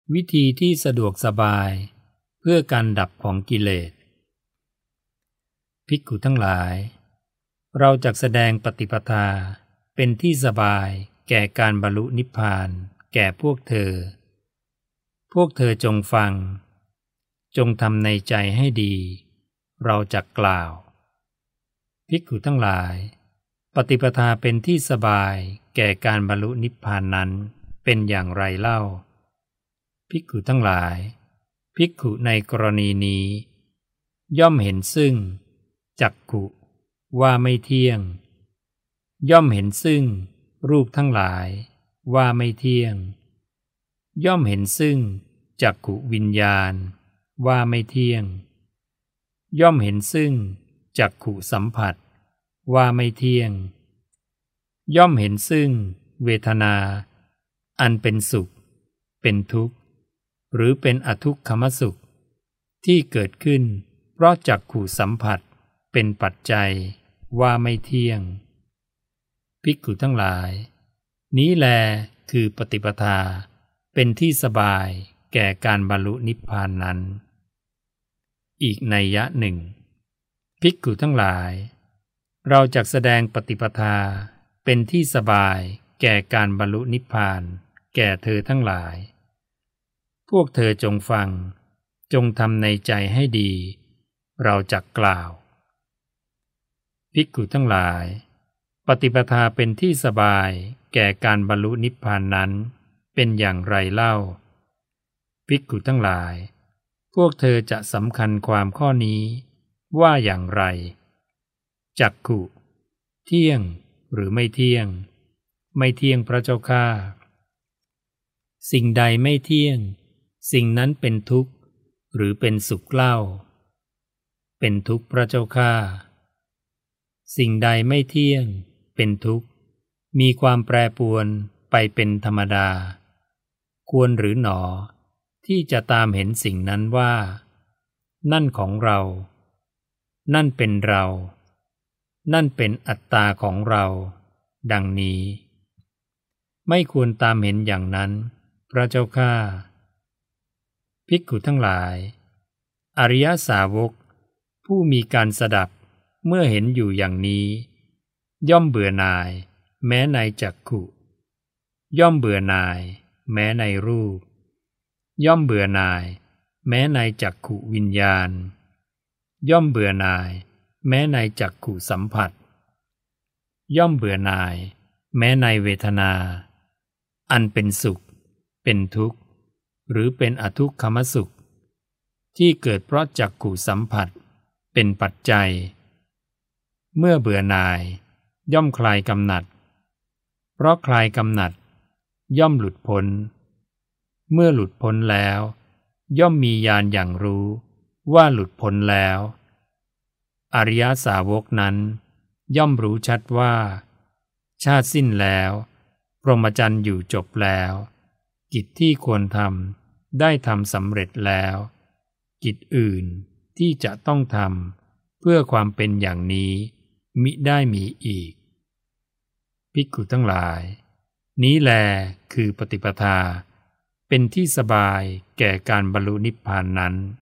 วิธีที่สะดวกสบายเพื่อการดับของกิเลสภิกขุทั้งหลายเราจักแสดงปฏิปทาเป็นที่สบายแก่การบรรลุนิพพานแก่พวกเธอจงฟังจงทำในใจให้ดีเราจักกล่าวภิกขุทั้งหลายปฏิปทาเป็นที่สบายแก่การบรรลุนิพพานนั้นเป็นอย่างไรเล่าภิกขุทั้งหลายภิกขุในกรณีนี้ย่อมเห็นซึ่งจักขุว่าไม่เที่ยงย่อมเห็นซึ่งรูปทั้งหลายว่าไม่เที่ยงย่อมเห็นซึ่งจักขุวิญญาณว่าไม่เที่ยงย่อมเห็นซึ่งจักขุสัมผัสว่าไม่เที่ยงย่อมเห็นซึ่งเวทนาอันเป็นสุขเป็นทุกข์หรือเป็นอทุกขมสุขที่เกิดขึ้นเพราะจักขุสัมผัสเป็นปัจจัยว่าไม่เที่ยงภิกขุทั้งหลายนี้แลคือปฏิปทาเป็นที่สบายแก่การบรรลุนิพพานนั้นอีกนัยยะหนึ่งภิกขุทั้งหลายเราจักแสดงปฏิปทาเป็นที่สบายแก่การบรรลุนิพพานแก่เธอทั้งหลายพวกเธอจงฟังจงทำในใจให้ดีเราจักกล่าวภิกขุทั้งหลายปฏิปทาเป็นที่สบายแก่การบรรลุนิพพานนั้นเป็นอย่างไรเล่าภิกขุทั้งหลายพวกเธอจะสำคัญความข้อนี้ว่าอย่างไรจักขุเที่ยงหรือไม่เที่ยงไม่เที่ยงพระเจ้าข้าสิ่งใดไม่เที่ยงสิ่งนั้นเป็นทุกข์หรือเป็นสุขเล่าเป็นทุกข์พระเจ้าข้าสิ่งใดไม่เที่ยงเป็นทุกข์มีความแปรปรวนไปเป็นธรรมดาควรหรือหนอที่จะตามเห็นสิ่งนั้นว่านั่นของเรานั่นเป็นเรานั่นเป็นอัตตาของเราดังนี้ไม่ควรตามเห็นอย่างนั้นพระเจ้าข้าภิกขุทั้งหลายอริยสาวกผู้มีการสดับเมื่อเห็นอยู่อย่างนี้ย่อมเบื่อหน่ายแม้ในจักขุย่อมเบื่อหน่ายแม้ในรูปย่อมเบื่อหน่ายแม้ในจักขุวิญญาณย่อมเบื่อหน่ายแม้ในจักขุสัมผัสย่อมเบื่อหน่ายแม้ในเวทนาอันเป็นสุขเป็นทุกข์หรือเป็นอทุกขมสุขที่เกิดเพราะจักขุสัมผัสเป็นปัจจัยเมื่อเบื่อหน่ายย่อมคลายกำหนัดเพราะคลายกำหนัดย่อมหลุดพ้นเมื่อหลุดพ้นแล้วย่อมมีญาณอย่างรู้ว่าหลุดพ้นแล้วอริยสาวกนั้นย่อมรู้ชัดว่าชาติสิ้นแล้วพรหมจรรย์อยู่จบแล้วกิจที่ควรทำได้ทำสำเร็จแล้วกิจอื่นที่จะต้องทำเพื่อความเป็นอย่างนี้มิได้มีอีกภิกขุทั้งหลายนี้แลคือปฏิปทาเป็นที่สบายแก่การบรรลุนิพพานนั้น